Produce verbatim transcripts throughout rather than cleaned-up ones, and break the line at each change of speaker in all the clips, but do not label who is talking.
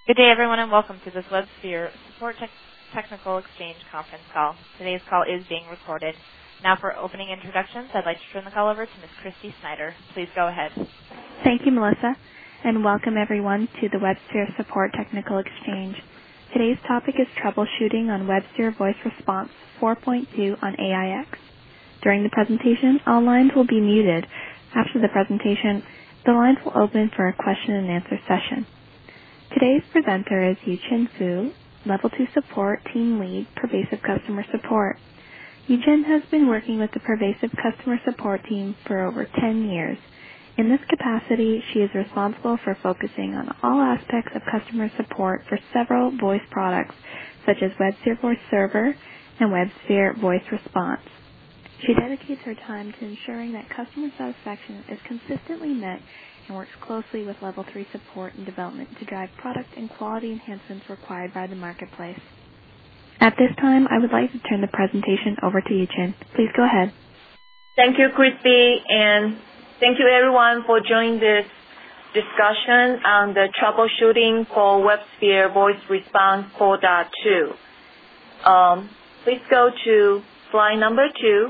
Good day, everyone, and welcome to this WebSphere Support Tech Technical Exchange conference call. Today's call is being recorded. Now for opening introductions, I'd like to turn the call over to Miz Christy Snyder. Please go ahead.
Thank you, Melissa, and welcome everyone to the WebSphere Support Technical Exchange. Today's topic is troubleshooting on WebSphere Voice Response four point two on A I X. During the presentation, all lines will be muted. After the presentation, the lines will open for a question and answer session. Today's presenter is Yuchin Fu, Level two Support Team Lead, Pervasive Customer Support. Yuchin has been working with the Pervasive Customer Support team for over ten years. In this capacity, she is responsible for focusing on all aspects of customer support for several voice products, such as WebSphere Voice Server and WebSphere Voice Response. She dedicates her time to ensuring that customer satisfaction is consistently met and works closely with Level three support and development to drive product and quality enhancements required by the marketplace. At this time, I would like to turn the presentation over to Yuchin. Please go ahead.
Thank you, Christy, and thank you everyone for joining this discussion on the troubleshooting for WebSphere Voice Response four point two. Um, please go to slide number two.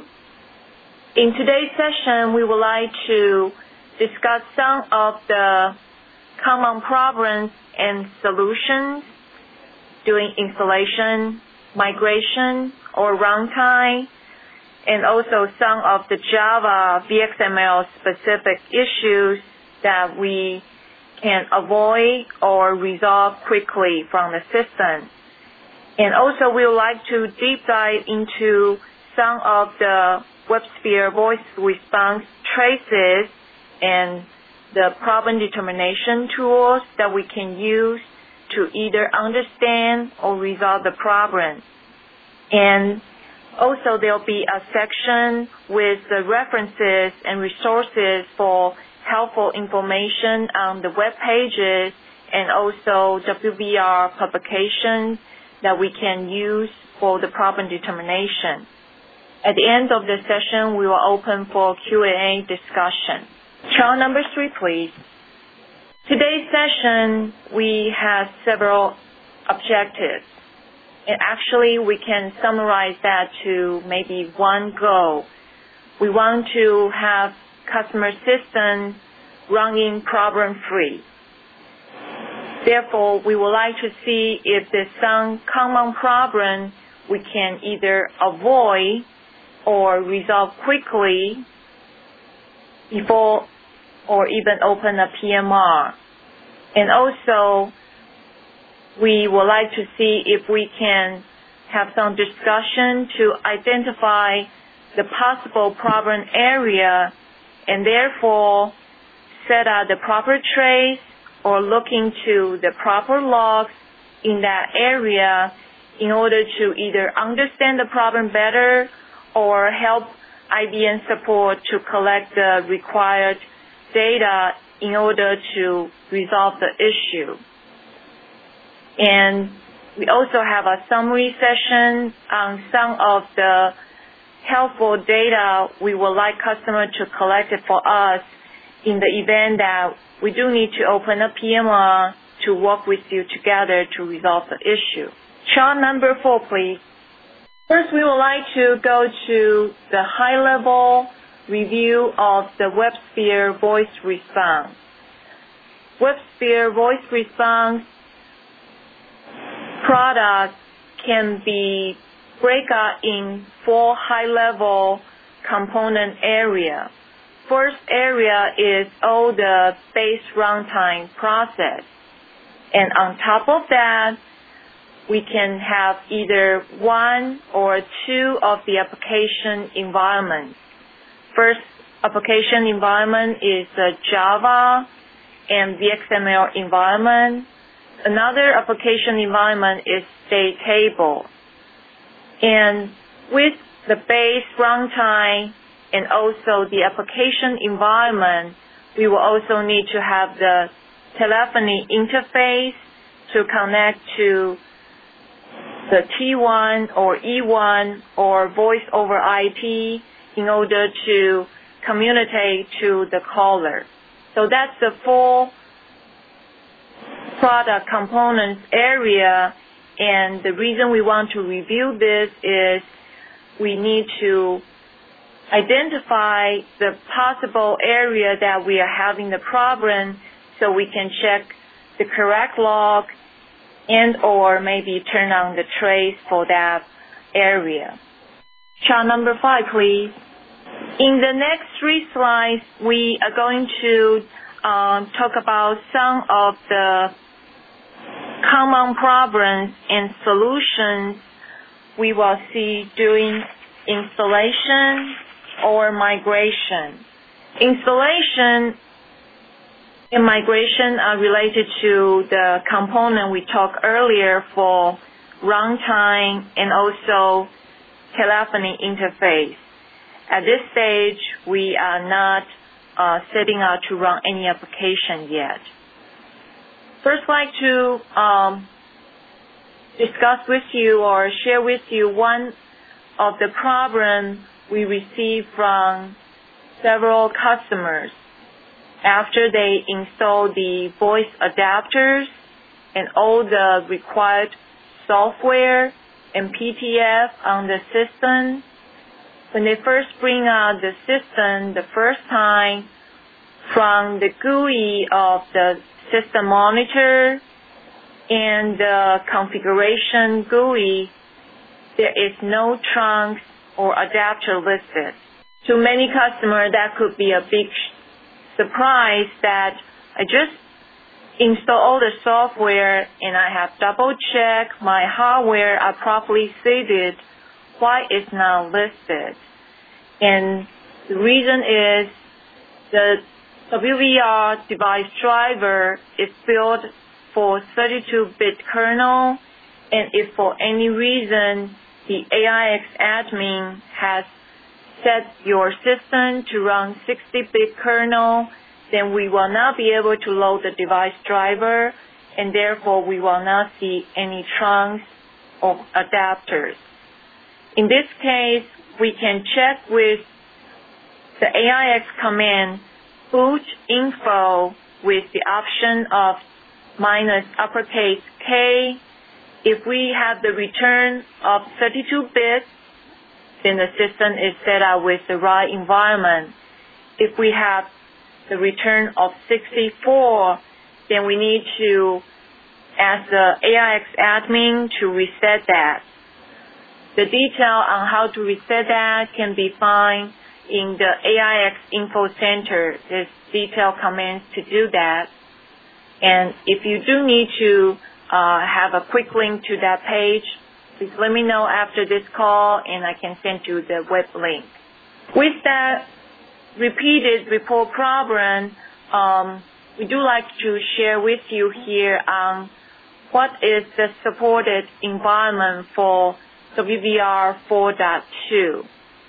In today's session, we would like to discuss some of the common problems and solutions during installation, migration, or runtime, and also some of the Java V X M L specific issues that we can avoid or resolve quickly from the system. And also we would like to deep dive into some of the WebSphere Voice Response traces and the problem determination tools that we can use to either understand or resolve the problem. And also there'll be a section with the references and resources for helpful information on the web pages and also W V R publications that we can use for the problem determination. At the end of the session, we will open for Q and A discussion. Chart number three, please. Today's session, we have several objectives. And actually, we can summarize that to maybe one goal. We want to have customer system running problem-free. Therefore, we would like to see if there's some common problem we can either avoid or resolve quickly before or even open a P M R. And also, we would like to see if we can have some discussion to identify the possible problem area and therefore set out the proper trace or look into the proper logs in that area in order to either understand the problem better or help I B M support to collect the required data in order to resolve the issue. And we also have a summary session on some of the helpful data we would like customers to collect it for us in the event that we do need to open a P M R to work with you together to resolve the issue. Chart number four, please. First, we would like to go to the high-level review of the WebSphere Voice Response. WebSphere Voice Response product can be break out in four high-level component area. First area is all the base runtime process. And on top of that, we can have either one or two of the application environments. First application environment is the Java and V X M L environment. Another application environment is state table. And with the base runtime and also the application environment, we will also need to have the telephony interface to connect to the T one or E one or voice over I P in order to communicate to the caller. So that's the four product components area. And the reason we want to review this is we need to identify the possible area that we are having the problem so we can check the correct log and or maybe turn on the trace for that area. Chart number five, please. In the next three slides, we are going to um, talk about some of the common problems and solutions we will see during installation or migration. Installation and migration are related to the component we talked earlier for runtime and also telephony interface. At this stage, we are not uh, setting out to run any application yet. First, I'd like to um, discuss with you or share with you one of the problems we received from several customers after they install the voice adapters and all the required software and P T F on the system. When they first bring out the system the first time, from the G U I of the system monitor and the configuration G U I, there is no trunks or adapter listed. To many customers, that could be a big surprise that I just install all the software and I have double checked my hardware are properly seated. Why it's not listed? And the reason is the W V R device driver is built for thirty-two bit kernel, and if for any reason the A I X admin has set your system to run sixty bit kernel, then we will not be able to load the device driver, and therefore we will not see any trunks or adapters. In this case, we can check with the A I X command boot info with the option of minus uppercase K. If we have the return of thirty-two bits, then the system is set up with the right environment. If we have the return of sixty-four, then we need to ask the A I X admin to reset that. The detail on how to reset that can be found in the A I X Info Center. There's detailed commands to do that. And if you do need to uh, have a quick link to that page, please let me know after this call and I can send you the web link. With that repeated report problem, um, we do like to share with you here on what is the supported environment for W V R four point two.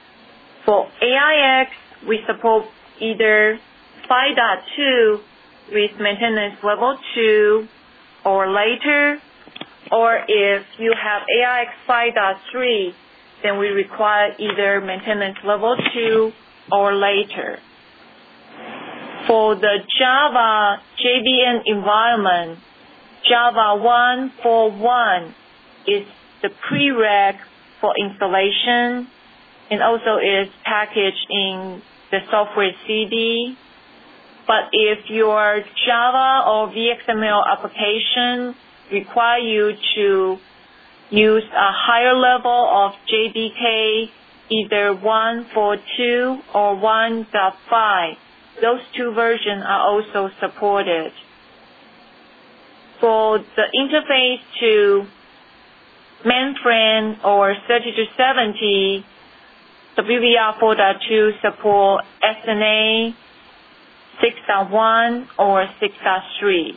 For A I X, we support either five point two with maintenance level two or later, or if you have A I X five point three, then we require either maintenance level two or later. For the Java J V M environment, Java one point four point one is the prereq for installation and also is packaged in the software C D. But if your Java or V X M L application require you to use a higher level of J D K, either one point four point two or one point five, those two versions are also supported. For the interface to mainframe or thirty-two seventy, W V R four point two support S N A six point one or six point three.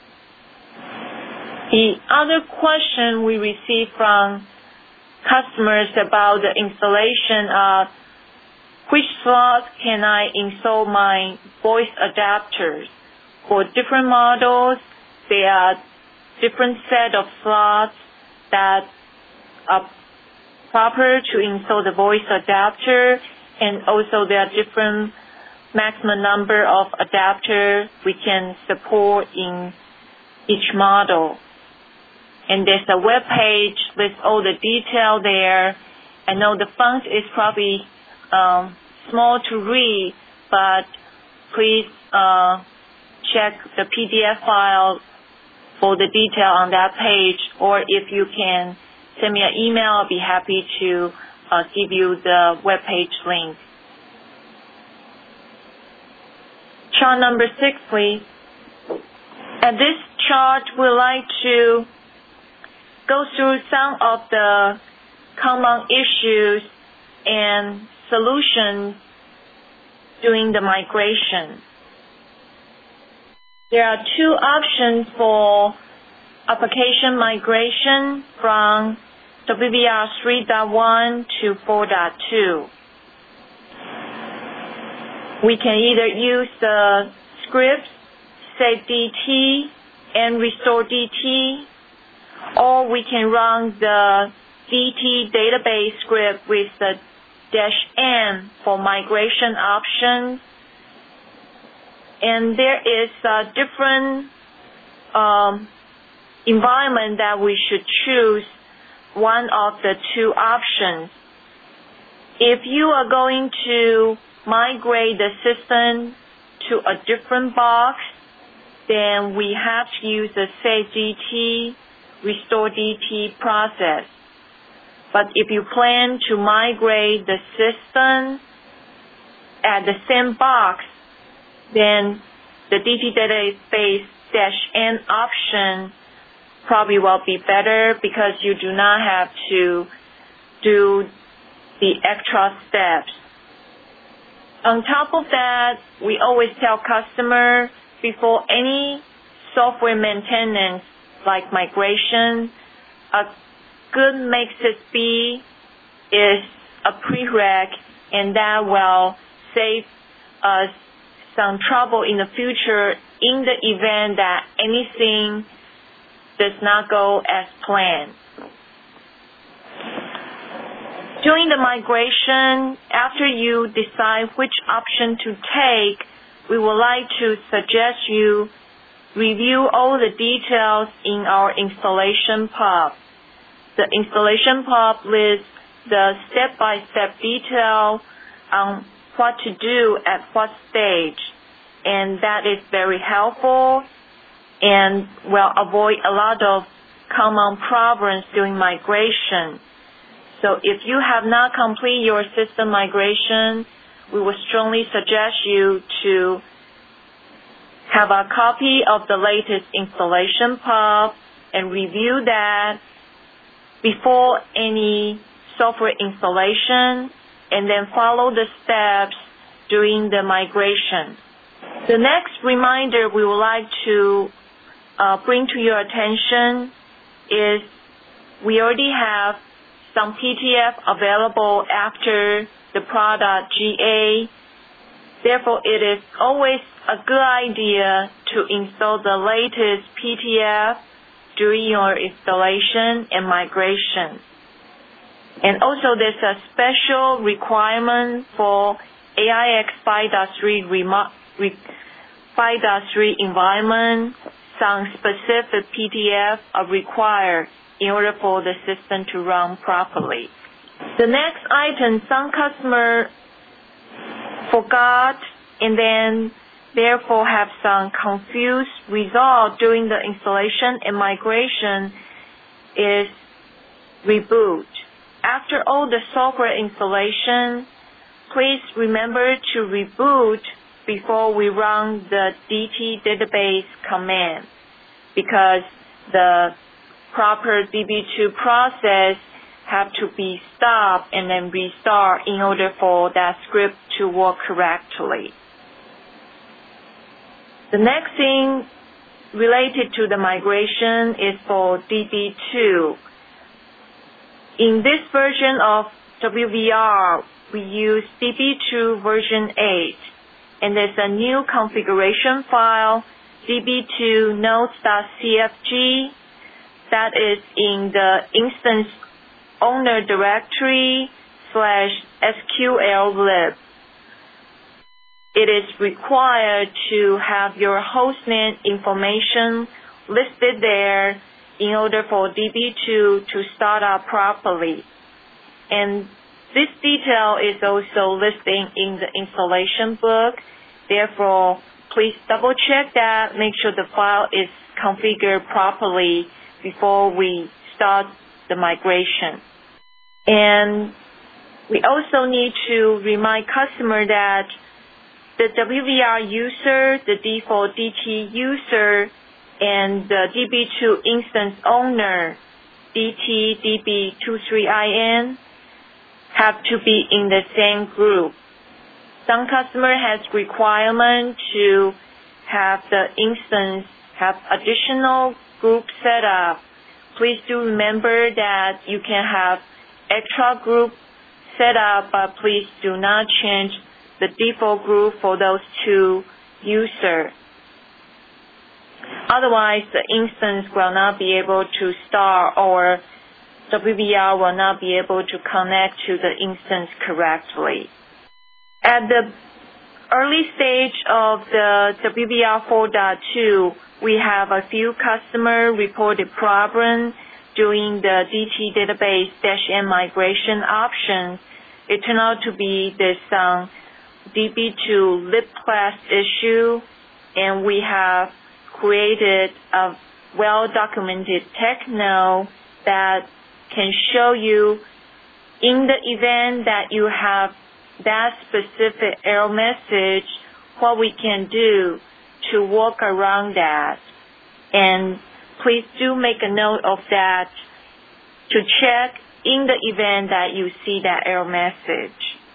The other question we received from customers about the installation of which slots can I install my voice adapters. For different models, there are different set of slots that are proper to install the voice adapter, and also there are different maximum number of adapters we can support in each model. And there's a web page with all the detail there. I know the font is probably um, small to read, but please uh, check the P D F file for the detail on that page, or if you can send me an email, I'll be happy to uh, give you the web page link. Chart number six, please. At this chart, we'd like to go through some of the common issues and solutions during the migration. There are two options for application migration from W V R three point one to four point two. We can either use the scripts save D T and restore D T, or we can run the D T database script with the dash N for migration options. And there is a different um, environment that we should choose one of the two options. If you are going to migrate the system to a different box, then we have to use the save D T, restore D T process. But if you plan to migrate the system at the same box, then the D T database dash N option probably will be better because you do not have to do the extra steps. On top of that, we always tell customers before any software maintenance like migration, a good Make-Sys B is a prereq, and that will save us some trouble in the future in the event that anything does not go as planned. During the migration, after you decide which option to take, we would like to suggest you review all the details in our installation pub. The installation pub lists the step-by-step detail on what to do at what stage, and that is very helpful and will avoid a lot of common problems during migration. So if you have not completed your system migration, we would strongly suggest you to have a copy of the latest installation pub and review that before any software installation, and then follow the steps during the migration. The next reminder we would like to uh, bring to your attention is we already have some P T F available after the product G A. Therefore, it is always a good idea to install the latest P T F during your installation and migration. And also, there's a special requirement for A I X five point three five point three environment. Some specific P T F are required in order for the system to run properly. The next item, some customer forgot and then therefore have some confused result during the installation and migration is reboot. After all the software installation, please remember to reboot before we run the D T database command, because the proper D B two process have to be stopped and then restart in order for that script to work correctly. The next thing related to the migration is for D B two. In this version of W V R, we use D B two version eight, and there's a new configuration file, D B two notes.cfg, that is in the instance owner directory slash sqllib. It is required to have your hostname information listed there in order for D B two to start up properly. And this detail is also listed in the installation book. Therefore, please double check that, make sure the file is configured properly before we start the migration. And we also need to remind customer that the W V R user, the default D T user, and the D B two instance owner, D T D B twenty-three I N, have to be in the same group. Some customer has requirement to have the instance have additional group set up. Please do remember that you can have extra group set up, but please do not change the default group for those two users. Otherwise, the instance will not be able to start, or W V R will not be able to connect to the instance correctly. At the early stage of the W V R four point two, we have a few customer reported problems doing the D T database dash N migration options. It turned out to be this um, D B two lib class issue, and we have created a well-documented techno that can show you in the event that you have that specific error message, what we can do to work around that. And please do make a note of that to check in the event that you see that error message.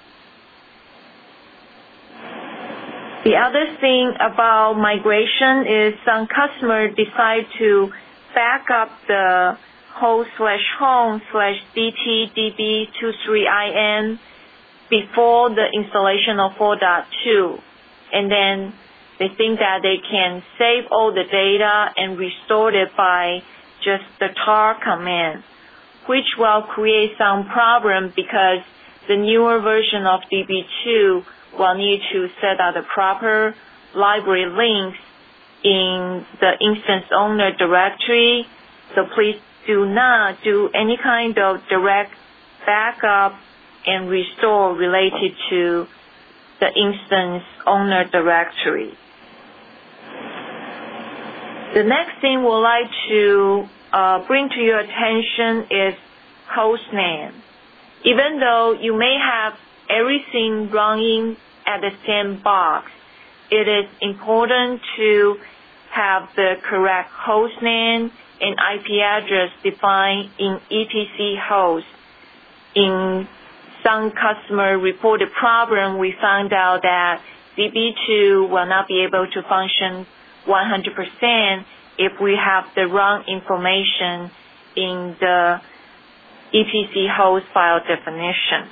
The other thing about migration is some customers decide to back up the host slash home slash D T D B twenty-three I N before the installation of four point two. And then they think that they can save all the data and restore it by just the tar command, which will create some problem because the newer version of D B two will need to set up the proper library links in the instance owner directory. So please do not do any kind of direct backup and restore related to the instance owner directory. The next thing we'd like to uh, bring to your attention is hostname. Even though you may have everything running at the same box, it is important to have the correct hostname and I P address defined in E P C host. In some customer reported problem, we found out that D B two will not be able to function one hundred percent if we have the wrong information in the E P C host file definition.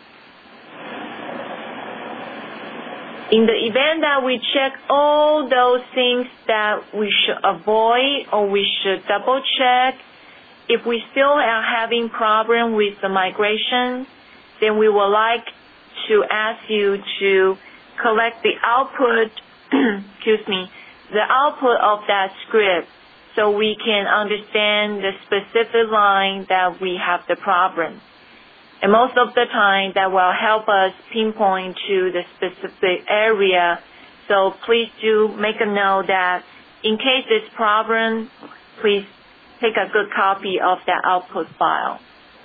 In the event that we check all those things that we should avoid or we should double check, if we still are having problem with the migration, then we would like to ask you to collect the output, excuse me, the output of that script so we can understand the specific line that we have the problem. And most of the time that will help us pinpoint to the specific area. So please do make a note that in case this problem, please take a good copy of that output file.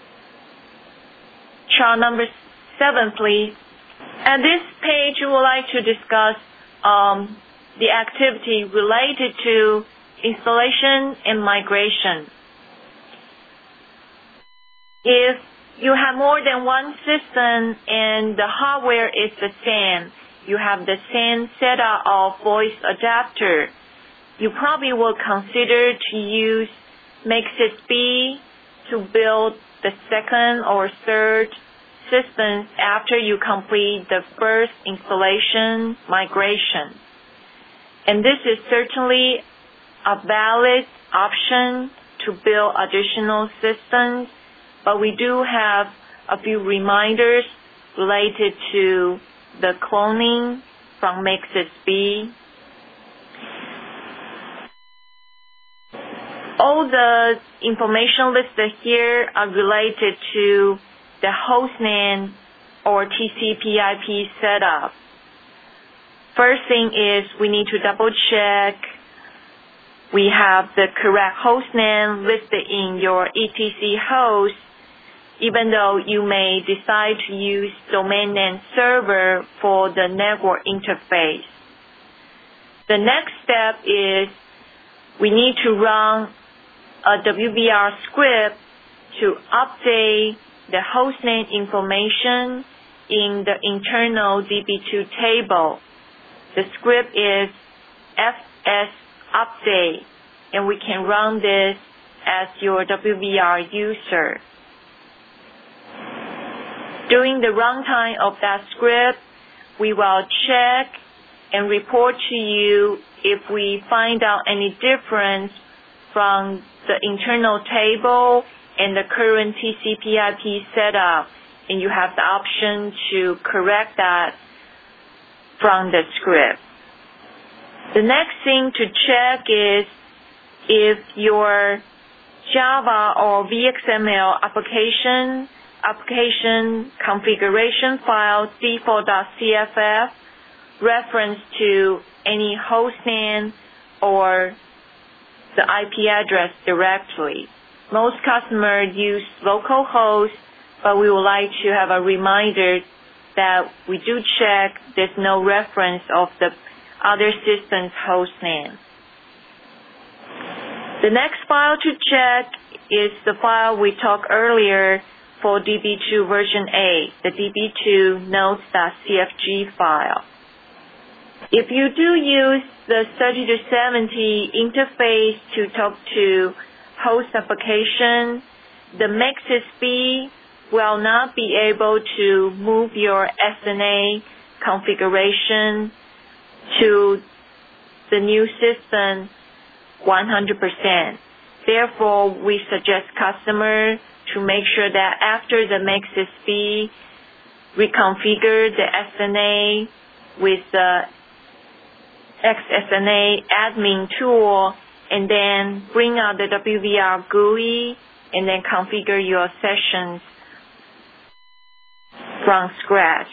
Chart number seven, please. At this page, we would like to discuss um, the activity related to installation and migration. If you have more than one system and the hardware is the same, you have the same setup of voice adapter, you probably will consider to use MakeSysB to build the second or third systems after you complete the first installation migration. And this is certainly a valid option to build additional systems, but we do have a few reminders related to the cloning from MakeSysB. All the information listed here are related to the hostname or T C P I P setup. First thing is we need to double check we have the correct hostname listed in your E T C host, even though you may decide to use domain name server for the network interface. The next step is we need to run a W B R script to update the hostname information in the internal D B two table. The script is fsupdate, and we can run this as your W B R user. During the runtime of that script, we will check and report to you if we find out any difference from the internal table and the current T C P I P setup, and you have the option to correct that from the script. The next thing to check is if your Java or V X M L application application configuration file default.cff reference to any hostname or the I P address directly. Most customers use localhost, but we would like to have a reminder that we do check there's no reference of the other system's hostname. The next file to check is the file we talked earlier for D B two version eight, the D B two nodes.cfg file. If you do use the thirty to seventy interface to talk to host application, the MakeSysB will not be able to move your S N A configuration to the new system one hundred percent. Therefore, we suggest customers to make sure that after the MakeSysB, reconfigure the S N A with the X S N A admin tool, and then bring out the W B R G U I, and then configure your sessions from scratch.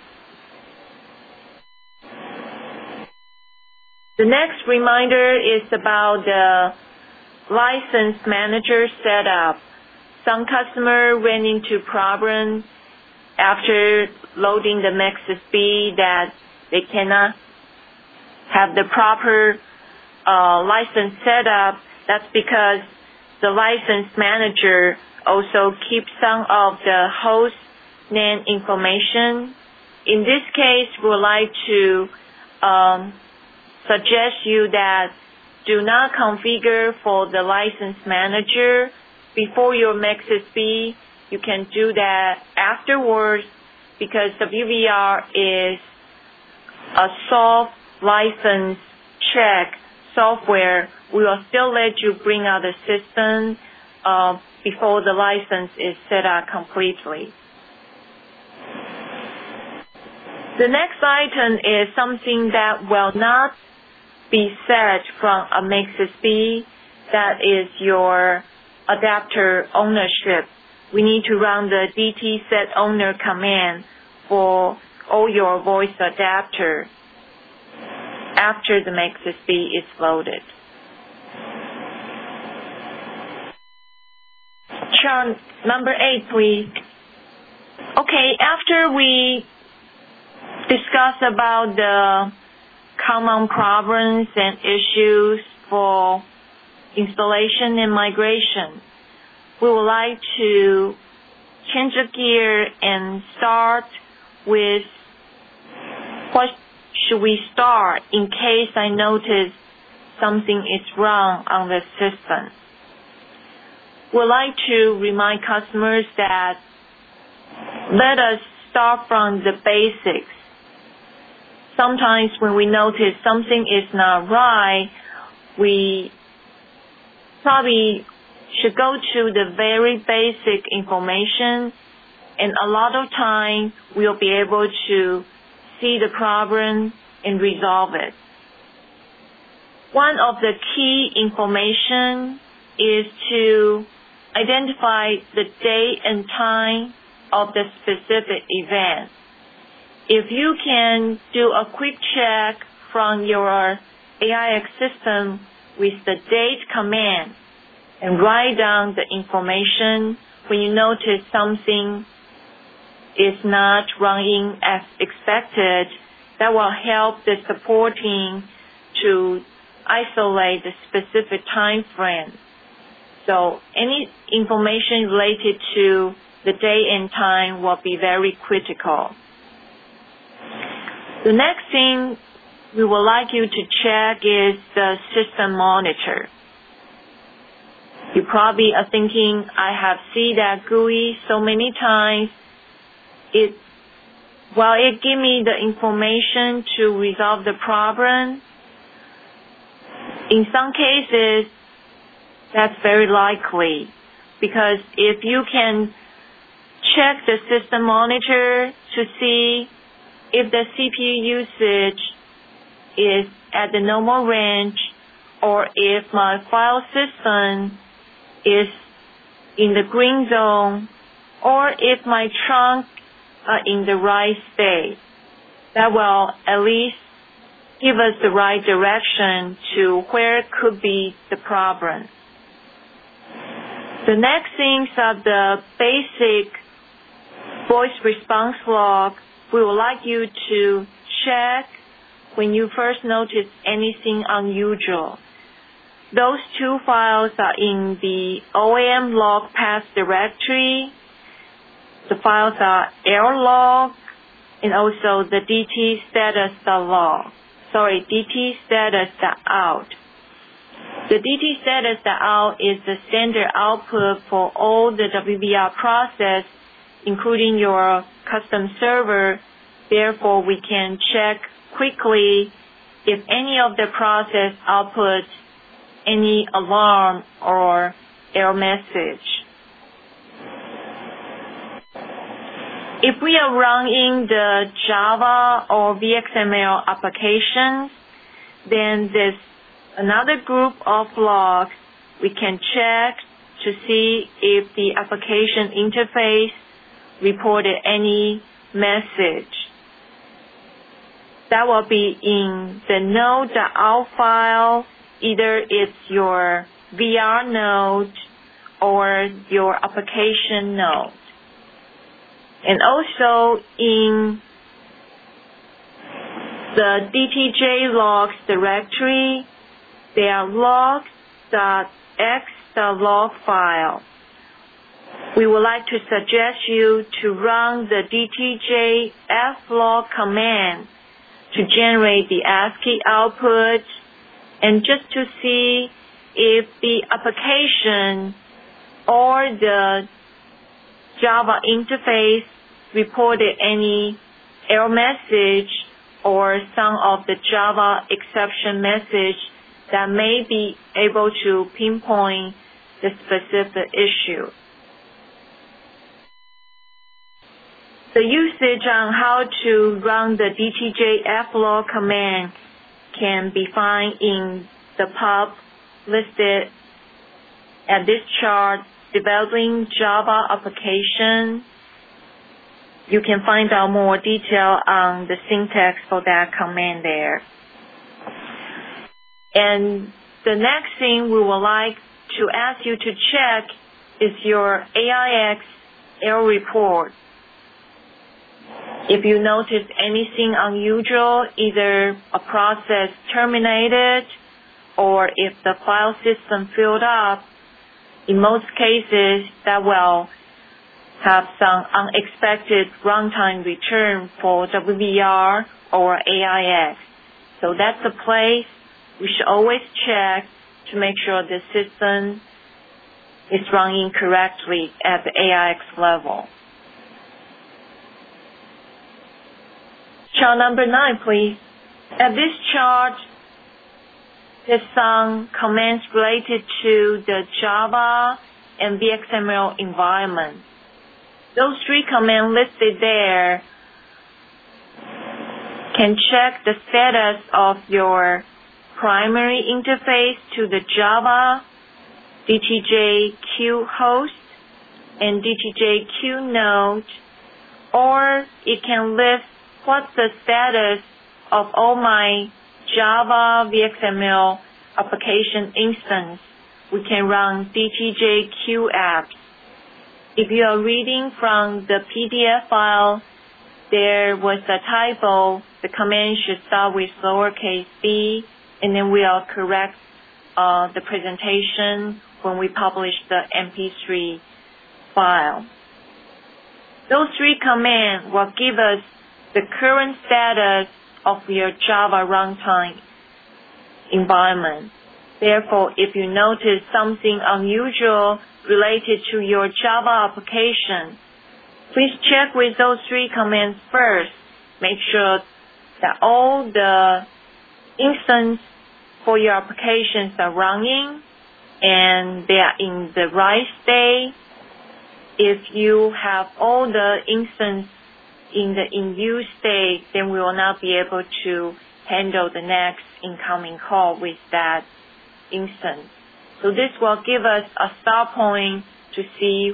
The next reminder is about the license manager setup. Some customers ran into problems after loading the MakeSysB that they cannot have the proper uh, license setup. That's because the license manager also keeps some of the host name information. In this case, we would like to um, suggest you that do not configure for the license manager before your MakeSysB. You can do that afterwards because W B R is a soft license check software. We will still let you bring out the system uh, before the license is set up completely. The next item is something that will not be set from a MakeSysB. That is your adapter ownership. We need to run the dtsetowner command for all your voice adapter after the MakeSysB is loaded. Chart number eight, please. Okay, after we discuss about the common problems and issues for installation and migration, we would like to change the gear and start with what should we start in case I notice something is wrong on the system. We'd like to remind customers that let us start from the basics. Sometimes when we notice something is not right, we probably should go to the very basic information, and a lot of time we'll be able to see the problem and resolve it. One of the key information is to identify the date and time of the specific event. If you can do a quick check from your A I X system with the date command and write down the information when you notice something is not running as expected, that will help the support team to isolate the specific time frame. So any information related to the date and time will be very critical. The next thing we would like you to check is the system monitor. You probably are thinking, I have seen that G U I so many times. It, while it gives me the information to resolve the problem, in some cases, that's very likely, because if you can check the system monitor to see if the C P U usage is at the normal range, or if my file system is in the green zone, or if my trunk are in the right state, that will at least give us the right direction to where could be the problem. The next things are the basic voice response log. We would like you to check when you first notice anything unusual. Those two files are in the O A M log path directory. The files are error log and also the D T status log. Sorry, D T status out. The D T status out is the standard output for all the W B R process, including your custom server. Therefore, we can check quickly if any of the process outputs any alarm or error message. If we are running the Java or V X M L applications, then there's another group of logs we can check to see if the application interface reported any message. That will be in the node.out file, either it's your V R node or your application node. And also in the D T J logs directory, there are logs.x.log file. We would like to suggest you to run the D T J flog command to generate the ASCII output and just to see if the application or the Java interface reported any error message or some of the Java exception message that may be able to pinpoint the specific issue. The usage on how to run the D T J flog command can be found in the pub listed at this chart, Developing Java Application. You can find out more detail on the syntax for that command there. And the next thing we would like to ask you to check is your A I X error report. If you notice anything unusual, either a process terminated or if the file system filled up, in most cases that will have some unexpected runtime return for W B R or A I X. So that's a place we should always check to make sure the system is running correctly at the A I X level. Chart number nine, please. At this chart, there's some comments related to the Java and V X M L environment. Those three commands listed there can check the status of your primary interface to the Java D T J queue host and D T J queue node, or it can list what's the status of all my Java V X M L application instance. We can run D T J queue apps. If you are reading from the P D F file, there was a typo. The command should start with lowercase b, and then we'll correct uh, the presentation when we publish the M P three file. Those three commands will give us the current status of your Java runtime environment. Therefore, if you notice something unusual related to your Java application, please check with those three commands first. Make sure that all the instances for your applications are running and they are in the right state. If you have all the instances in the in-use state, then we will not be able to handle the next incoming call with that instance. So this will give us a start point to see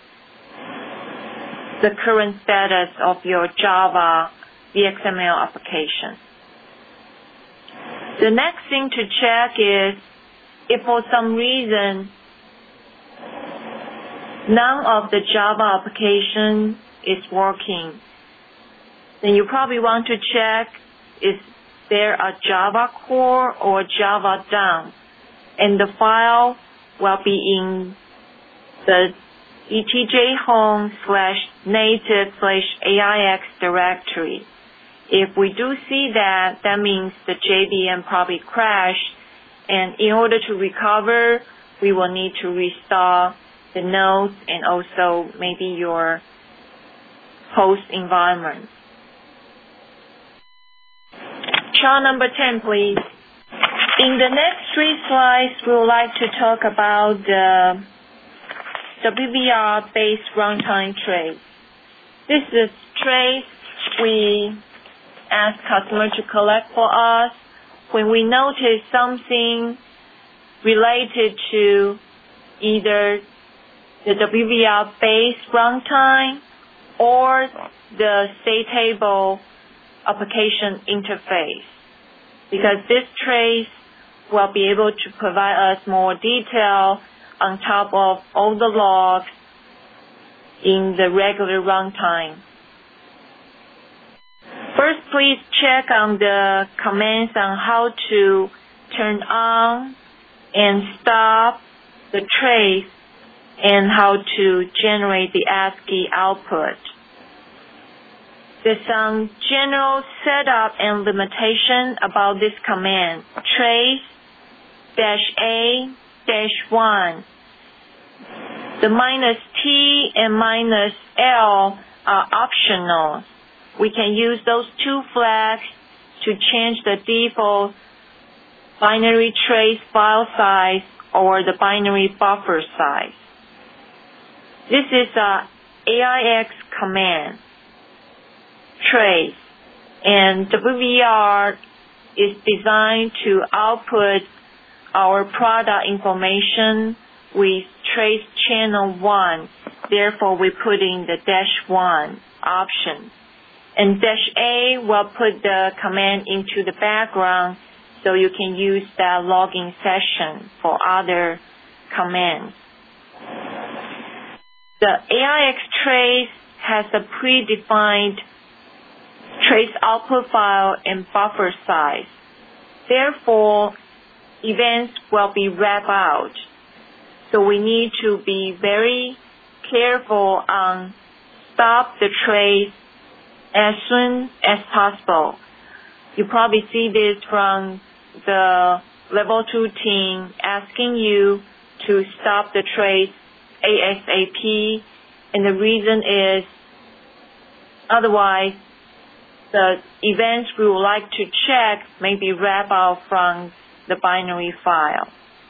the current status of your Java V X M L application. The next thing to check is if for some reason none of the Java application is working, then you probably want to check is there a Java core or Java dump, and the file will be in the D T J home slash native slash A I X directory. If we do see that, that means the J V M probably crashed, and in order to recover, we will need to restore the nodes and also maybe your host environment. Chart number ten, please. In the next three slides, we would like to talk about the W V R-based runtime trace. This is trace we ask customer to collect for us when we notice something related to either the W V R-based runtime or the state table application interface, because this trace will be able to provide us more detail on top of all the logs in the regular runtime. First, please check on the commands on how to turn on and stop the trace and how to generate the ASCII output. There's some general setup and limitation about this command. Trace dash A dash one. The minus T and minus L are optional. We can use those two flags to change the default binary trace file size or the binary buffer size. This is a A I X command, trace, and W V R is designed to output our product information with trace channel one. Therefore, we put in the dash one option. And dash A will put the command into the background so you can use that logging session for other commands. The A I X trace has a predefined trace output file and buffer size. Therefore, events will be wrapped out. So we need to be very careful on stop the trace as soon as possible. You probably see this from the level two team asking you to stop the trace ASAP, and the reason is otherwise the events we would like to check may be wrapped out from the binary file.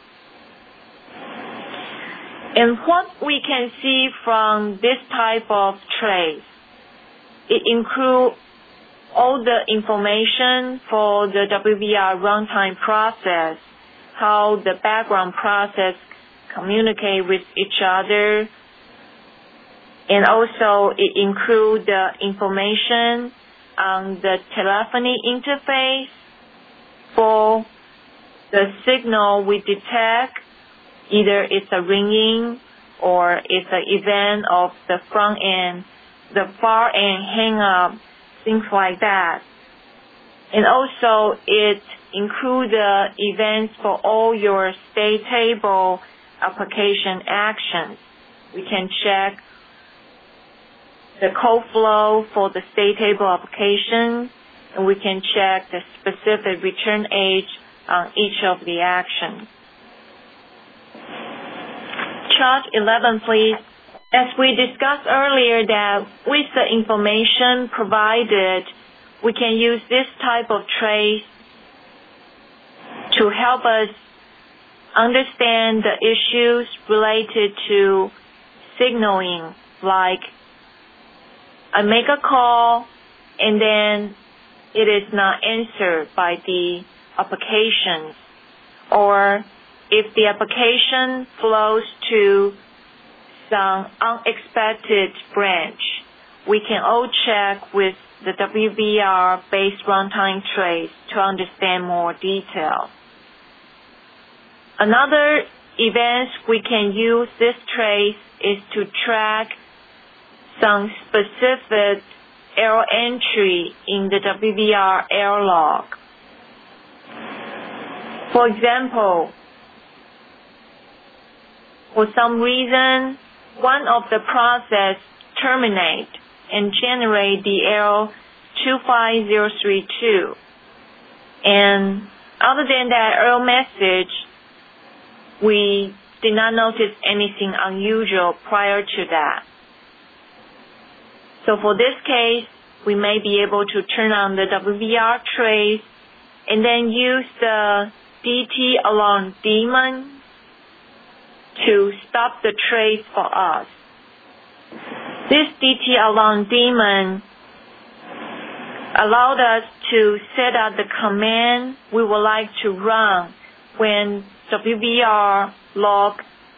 And what we can see from this type of trace, it includes all the information for the W V R runtime process, how the background process communicate with each other. And also it includes the information on the telephony interface for the signal we detect, either it's a ringing or it's an event of the front end, the far end hang up, things like that. And also it includes the events for all your state table application actions. We can check the code flow for the state table application, and we can check the specific return age on each of the actions. Chart eleven, please. As we discussed earlier that with the information provided, we can use this type of trace to help us understand the issues related to signaling, like I make a call and then it is not answered by the applications, or if the application flows to some unexpected branch, we can all check with the W B R-based runtime trace to understand more detail. Another event we can use this trace is to track some specific error entry in the W B R error log. For example, for some reason, one of the process terminate and generate the error two five zero three two. And other than that error message, we did not notice anything unusual prior to that. So for this case, we may be able to turn on the W B R trace and then use the D T alarm daemon to stop the trace for us. This D T alarm daemon allowed us to set up the command we would like to run when W B R log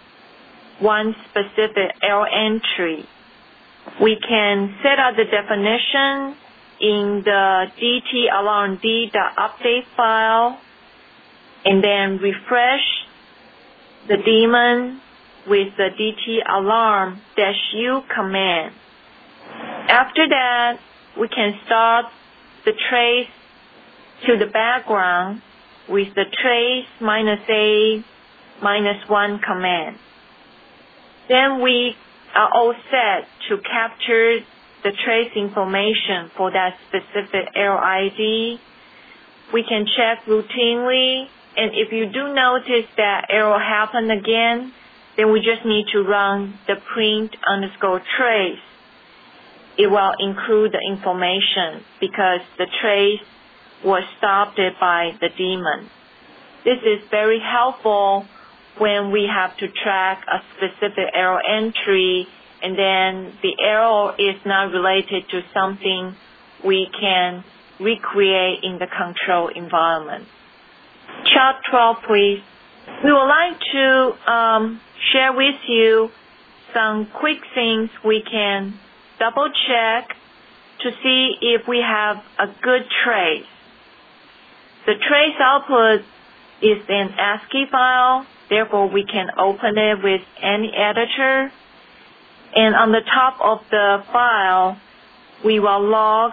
one specific error entry. We can set up the definition in the D T alarm d.update file and then refresh the daemon with the D T alarm -u command. After that, we can start the trace to the background with the trace minus a minus one command. Then we are all set to capture the trace information for that specific error I D. We can check routinely, and if you do notice that error happened again, then we just need to run the print underscore trace. It will include the information because the trace was stopped by the daemon. This is very helpful when we have to track a specific error entry and then the error is not related to something we can recreate in the control environment. Chart twelve, please. We would like to um, share with you some quick things we can double check to see if we have a good trace. The trace output is an ASCII file, therefore we can open it with any editor. And on the top of the file, we will log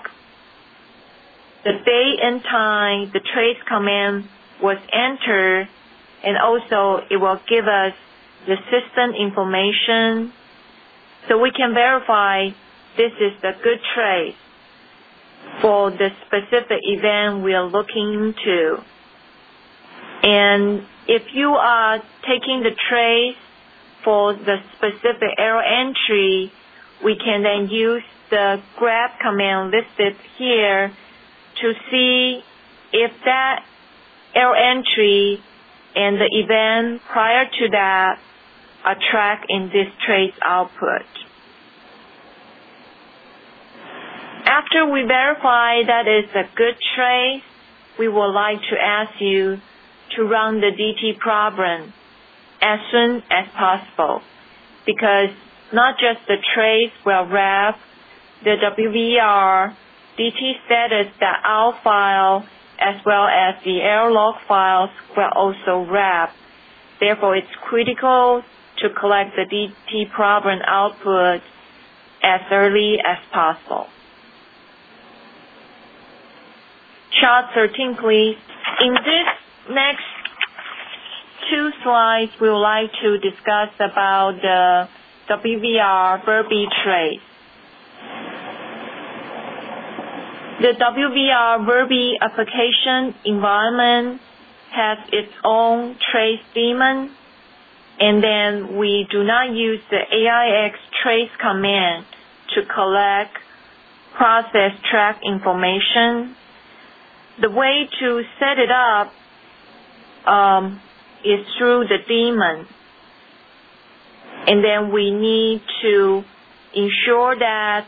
the date and time the trace command was entered, and also it will give us the system information so we can verify this is the good trace for the specific event we are looking into. And if you are taking the trace for the specific error entry, we can then use the grab command listed here to see if that error entry and the event prior to that are tracked in this trace output. After we verify that it's a good trace, we would like to ask you to run the D T program as soon as possible, because not just the trace will wrap, the W V R dt-status.out file as well as the error log files will also wrap. Therefore, it's critical to collect the D T problem output as early as possible. Chart thirteen, please. In this next two slides, we would like to discuss about the W V R Verbi trace. The W V R Verbi application environment has its own trace daemon, and then we do not use the A I X trace command to collect process track information. The way to set it up um, is through the daemon, and then we need to ensure that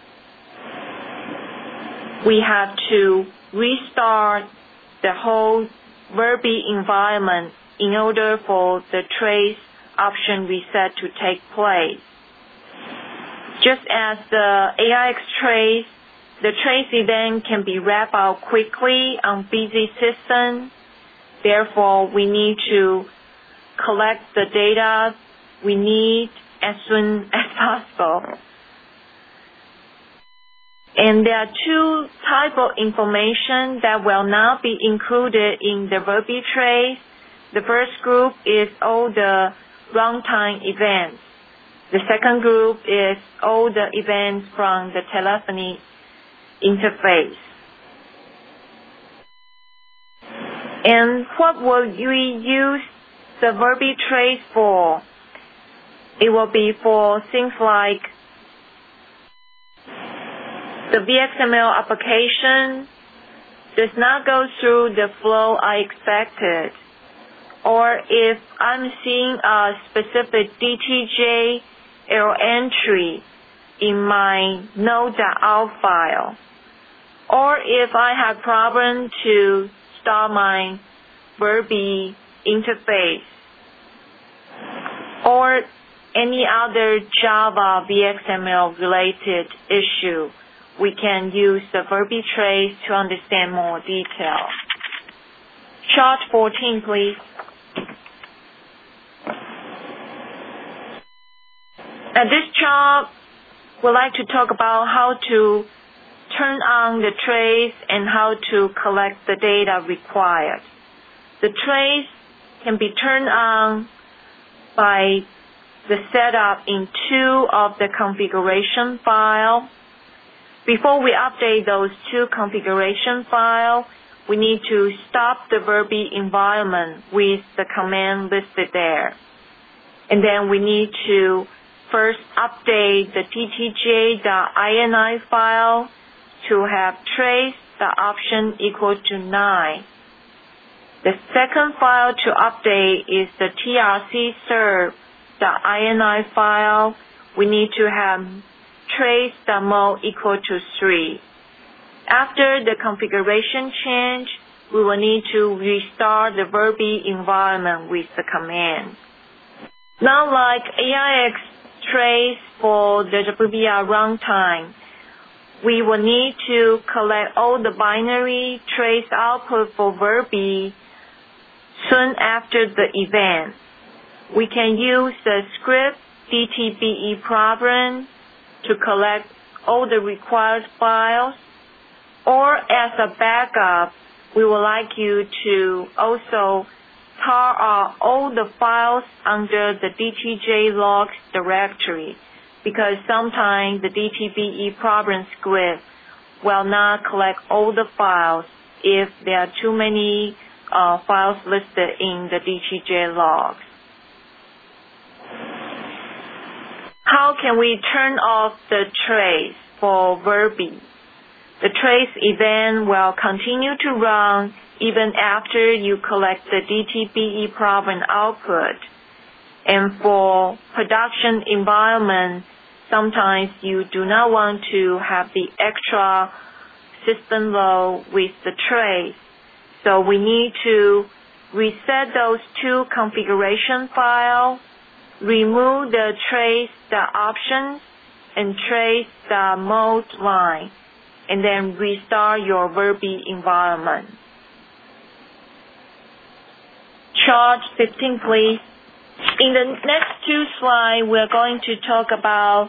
we have to restart the whole Verbi environment in order for the trace option reset to take place. Just as the A I X trace, the trace event can be wrapped out quickly on busy system. Therefore, we need to collect the data we need as soon as possible. And there are two types of information that will not be included in the Verbi trace. The first group is all the runtime events. The second group is all the events from the telephony interface. And what will we use the Verbi trace for? It will be for things like the V X M L application does not go through the flow I expected, or if I'm seeing a specific D T J error entry in my node.out file, or if I have problem to start my Verbi interface, or any other Java V X M L related issue, we can use the Verbi trace to understand more detail. Chart fourteen, please. At this chart, we'd like to talk about how to turn on the trace and how to collect the data required. The trace can be turned on by the setup in two of the configuration files. Before we update those two configuration files, we need to stop the Verbi environment with the command listed there. And then we need to first update the D T J.ini file to have trace the option equal to nine. The second file to update is the trcserve.ini file. We need to have trace the mode equal to three. After the configuration change, we will need to restart the Verbi environment with the command. Now, like A I X trace for the W V R runtime, we will need to collect all the binary trace output for Verbi soon after the event. We can use the script D T B E program to collect all the required files, or as a backup, we would like you to also tar off all the files under the D T J logs directory, because sometimes the D T B E program script will not collect all the files if there are too many uh, files listed in the D T J logs. How can we turn off the trace for Verbi? The trace event will continue to run even after you collect the D T B E program output. And for production environment, sometimes you do not want to have the extra system load with the trace. So we need to reset those two configuration files, remove the trace the options, and trace the mode line, and then restart your Verbi environment. Chart fifteen, please. In the next two slides, we're going to talk about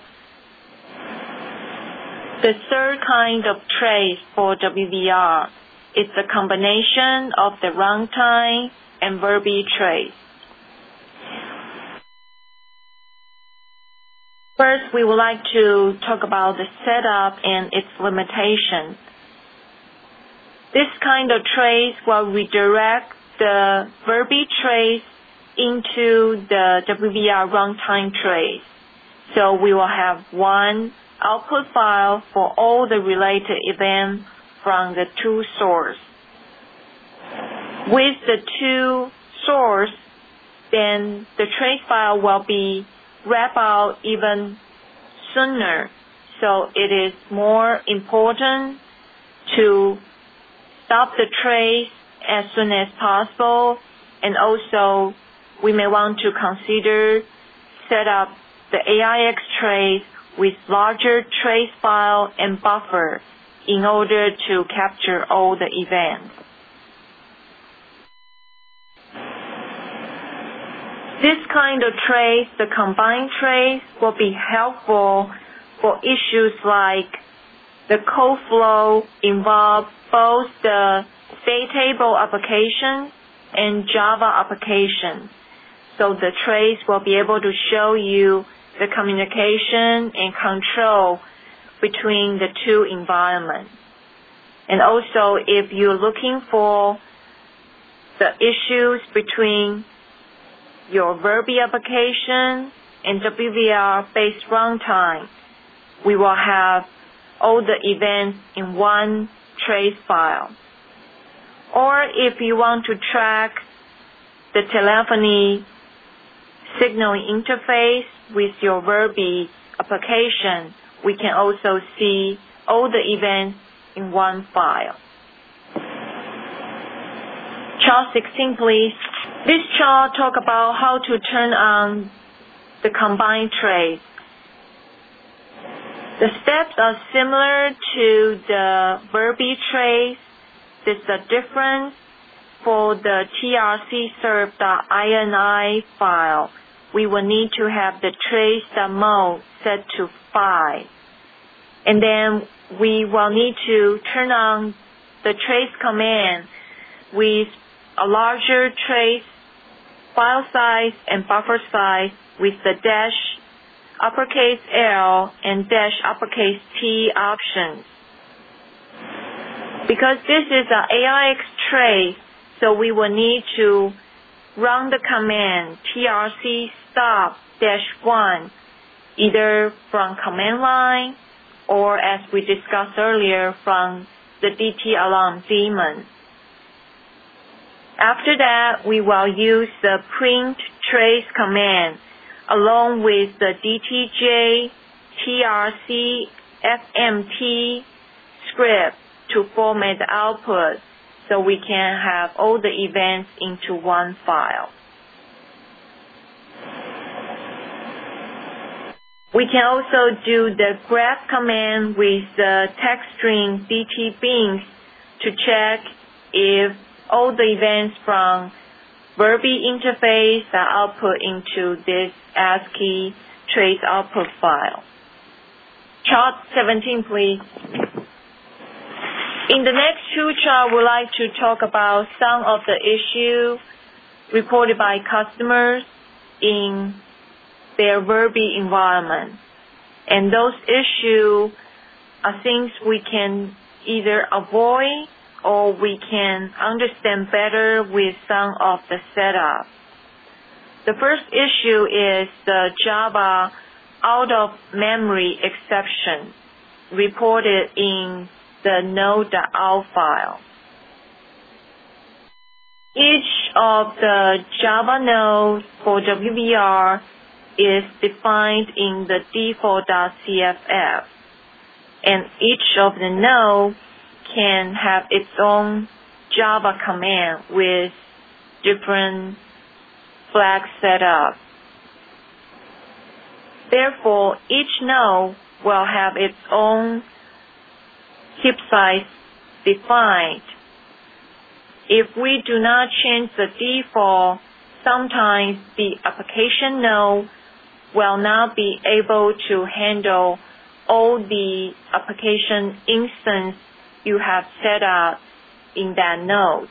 the third kind of trace for W V R. It's a combination of the runtime and Verbi trace. First, we would like to talk about the setup and its limitations. This kind of trace will redirect the Verbi trace into the W V R runtime trace. So we will have one output file for all the related events from the two sources. With the two sources, then the trace file will be wrapped out even sooner. So it is more important to stop the trace as soon as possible, and also we may want to consider set up the A I X trace with larger trace file and buffer in order to capture all the events. This kind of trace, the combined trace, will be helpful for issues like the code flow involve both the state table application and Java application. So the trace will be able to show you the communication and control between the two environments. And also, if you're looking for the issues between your Verbi application and W V R-based runtime, we will have all the events in one trace file. Or if you want to track the telephony signaling interface with your Verbi application, we can also see all the events in one file. Chart sixteen, please. This chart talks about how to turn on the combined trace. The steps are similar to the Verbi trace. There's a difference for the trcserve.ini file. We will need to have the trace mode set to five. And then we will need to turn on the trace command with a larger trace file size and buffer size with the dash uppercase L and dash uppercase T options. Because this is an A I X trace, so we will need to run the command trc stop dash one either from command line or, as we discussed earlier, from the D T alarm daemon. After that, we will use the print trace command along with the D T J trc fmt script to format the output so we can have all the events into one file. We can also do the grep command with the text string D T beans to check if all the events from Verbi interface are output into this ASCII trace output file. Chart seventeen, please. In the next two charts, we'd like to talk about some of the issues reported by customers in their Verbi environment. And those issues are things we can either avoid or we can understand better with some of the setup. The first issue is the Java out-of-memory exception reported in the node.out file. Each of the Java nodes for W V R is defined in the default.cff, and each of the nodes can have its own Java command with different flags set up. Therefore, each node will have its own heap size defined. If we do not change the default, sometimes the application node will not be able to handle all the application instance you have set up in that node.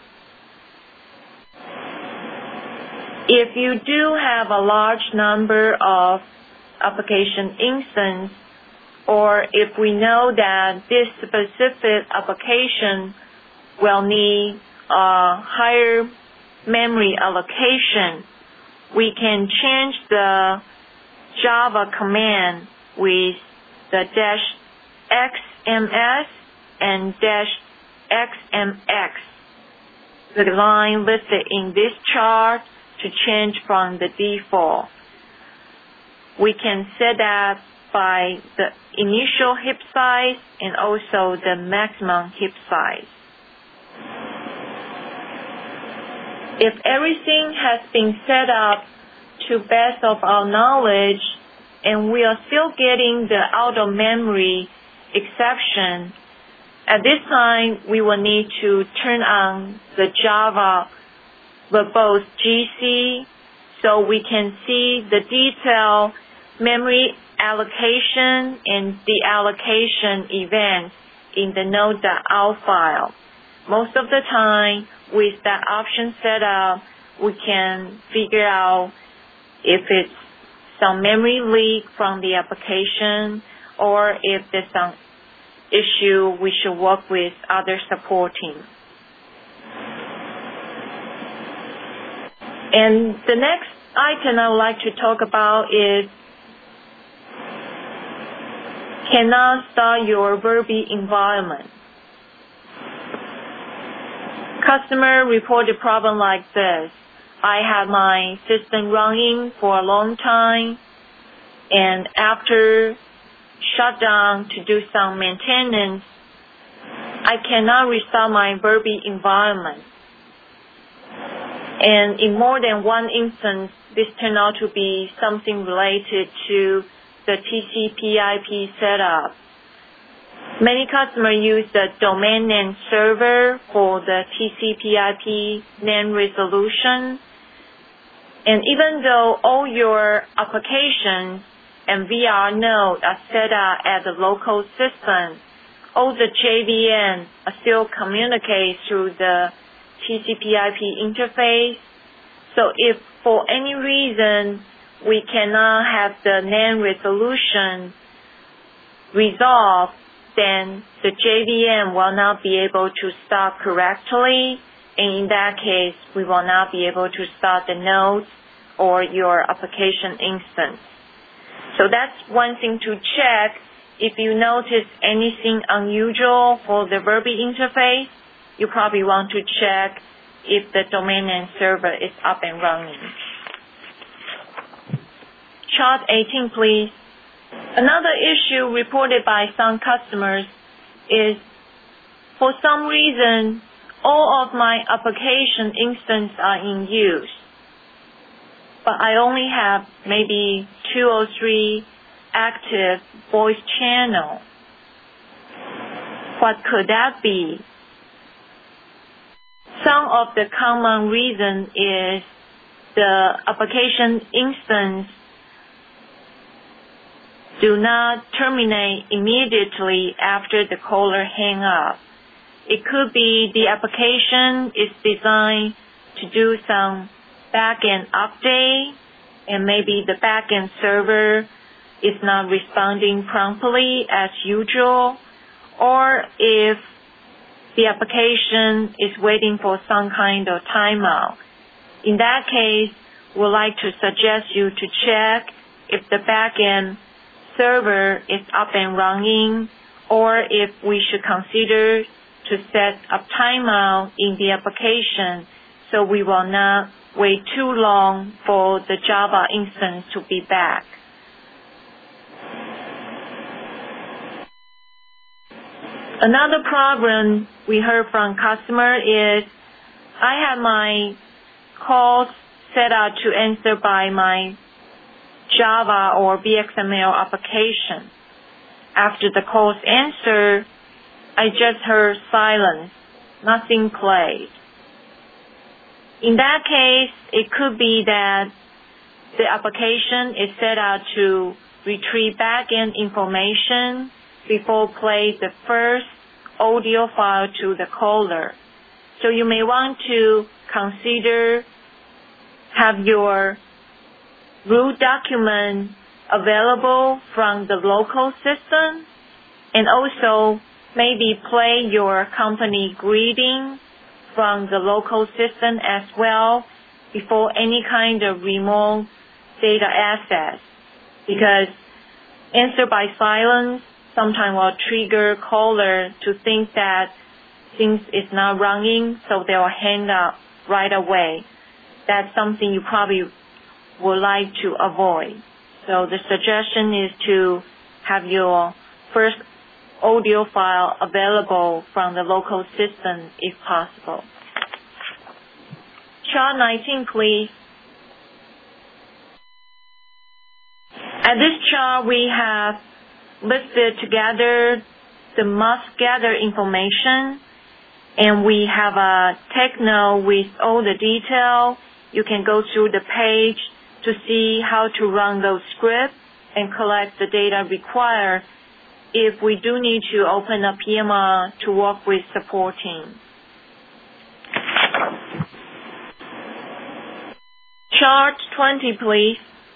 If you do have a large number of application instances, or if we know that this specific application will need a higher memory allocation, we can change the Java command with the dash xms and dash xmx, the line listed in this chart, to change from the default. We can set that by the initial heap size and also the maximum heap size. If everything has been set up to best of our knowledge and we are still getting the out-of-memory exception, at this time we will need to turn on the Java verbose G C so we can see the detailed memory allocation and deallocation events in the node.out file. Most of the time, with that option set up, we can figure out if it's some memory leak from the application or if there's some issue we should work with other support team. And the next item I would like to talk about is cannot start your Verby environment. Customer reported problem like this. I had my system running for a long time, and after shutdown to do some maintenance, I cannot restart my Verby environment. And in more than one instance, this turned out to be something related to the T C P I P setup. Many customers use the domain name server for the T C P I P name resolution. And even though all your applications and V R nodes are set up at the local system, all the J V M are still communicate through the T C P I P interface. So if for any reason we cannot have the name resolution resolved, then the J V M will not be able to start correctly, and in that case, we will not be able to start the nodes or your application instance. So that's one thing to check. If you notice anything unusual for the Verby interface, you probably want to check if the domain name server is up and running. Chart eighteen, please. Another issue reported by some customers is, for some reason, all of my application instances are in use, but I only have maybe two or three active voice channels. What could that be? Some of the common reason is the application instance do not terminate immediately after the caller hang up. It could be the application is designed to do some backend update, and maybe the backend server is not responding promptly as usual, or if the application is waiting for some kind of timeout. In that case, we'd like to suggest you to check if the backend server is up and running, or if we should consider to set a timeout in the application so we will not wait too long for the Java instance to be back. Another problem we heard from customer is, I have my calls set out to answer by my Java or B X M L application. After the call's answer, I just heard silence. Nothing played. In that case, it could be that the application is set out to retrieve backend information before play the first audio file to the caller. So you may want to consider have your root document available from the local system, and also maybe play your company greeting from the local system as well before any kind of remote data access, because answer by silence sometimes will trigger caller to think that things is not running, so they will hang up right away. That's something you probably would like to avoid. So the suggestion is to have your first audio file available from the local system if possible. Chart nineteen, please. At this chart, we have listed together the must-gather information, and we have a tech note with all the detail. You can go through the page to see how to run those scripts and collect the data required if we do need to open a P M R to work with support team. Chart twenty, please.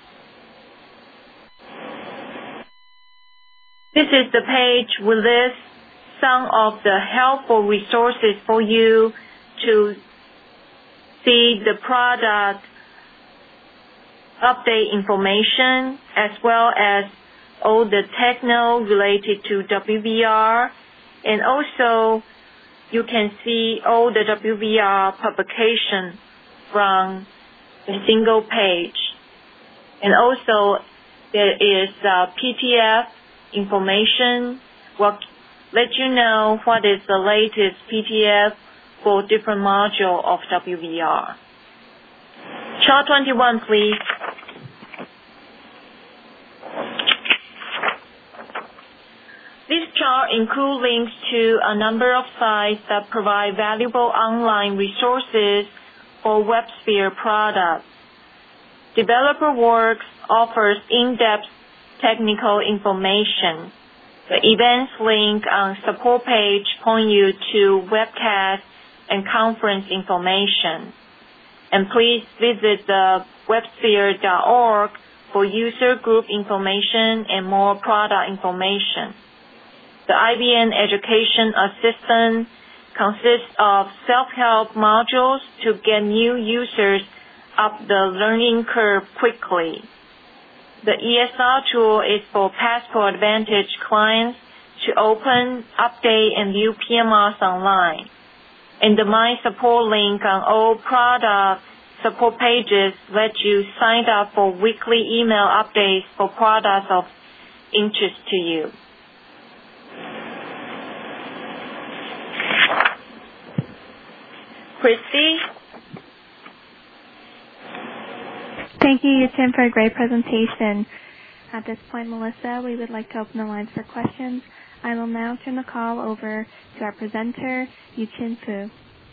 This is the page we list some of the helpful resources for you to see the product update information, as well as all the techno related to W V R, and also you can see all the W V R publication from a single page. And also there is uh, P T F information. Will let you know what is the latest P T F for different module of W V R. Chart twenty-one, please. This chart includes links to a number of sites that provide valuable online resources for WebSphere products. DeveloperWorks offers in-depth technical information. The events link on support page point you to webcast and conference information. And please visit the websphere dot org for user group information and more product information. The I B M Education Assistant consists of self-help modules to get new users up the learning curve quickly. The E S R tool is for Passport Advantage clients to open, update, and view P M Rs online. And the My Support link on all product support pages let you sign up for weekly email updates for products of interest to you. Christy?
Thank you, Yu-Chin, for a great presentation. At this point, Melissa, we would like to open the lines for questions. I will now turn the call over to our presenter, Yu-Chin Fu.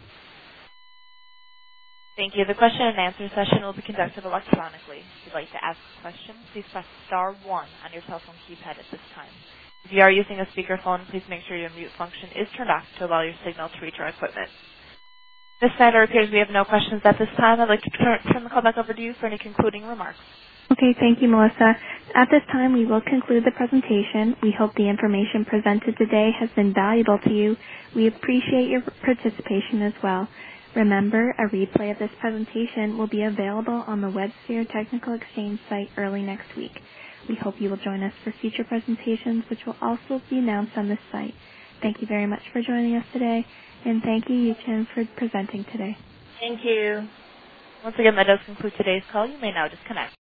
Thank you. The question and answer session will be conducted electronically. If you'd like to ask a question, please press star one on your telephone keypad at this time. If you are using a speakerphone, please make sure your mute function is turned off to allow your signal to reach our equipment. Miz Snyder, it appears we have no questions at this time. I'd like to turn the call back over to you for any concluding remarks.
Okay, thank you, Melissa. At this time, we will conclude the presentation. We hope the information presented today has been valuable to you. We appreciate your participation as well. Remember, a replay of this presentation will be available on the WebSphere Technical Exchange site early next week. We hope you will join us for future presentations, which will also be announced on this site. Thank you very much for joining us today, and thank you, Yu-Chin, for presenting today.
Thank you.
Once again, that does conclude today's call. You may now disconnect.